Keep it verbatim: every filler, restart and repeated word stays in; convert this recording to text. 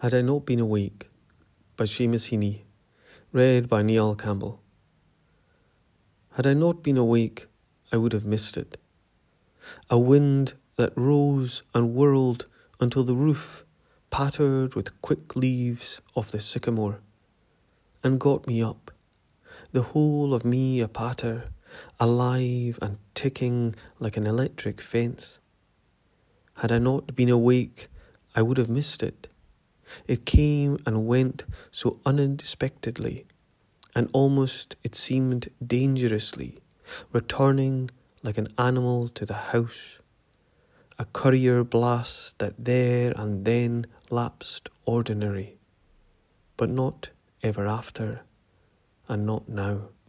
Had I Not Been Awake by Seamus Heaney, read by Neil Campbell. Had I not been awake, I would have missed it. A wind that rose and whirled until the roof pattered with quick leaves of the sycamore, and got me up, the whole of me a patter, alive and ticking like an electric fence. Had I not been awake, I would have missed it. It came and went so unexpectedly, and almost it seemed dangerously, returning like an animal to the house, a courier blast that there and then lapsed ordinary, but not ever after, and not now.